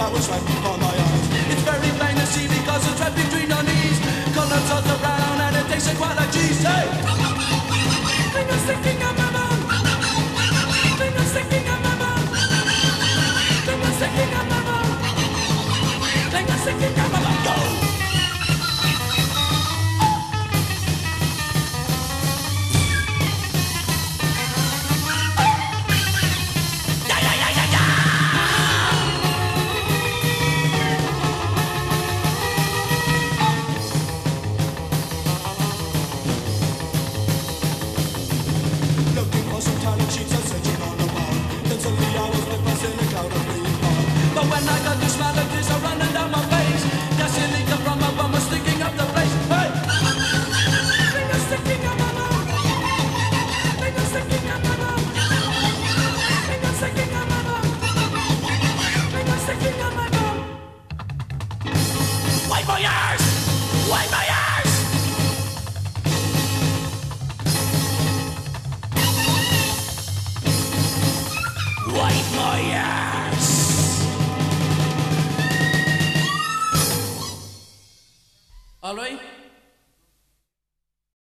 that was right before my eyes. It's very plain to see because it's right between your knees. Colour turns around and it tastes quite like cheese. Hey! Fingers sticking up my bum. Fingers sticking up my bum. Fingers sticking up my bum. Fingers sticking up my bum. Go! But when I got the smile of tears are running down my face, gasoline come from my bum was sticking up the place. Hey! Fingers sticking up my bum. Fingers sticking up my bum. Fingers sticking up my bum. Fingers sticking up my bum. Wipe my ears! Wipe my ears! Wipe my ears! All right?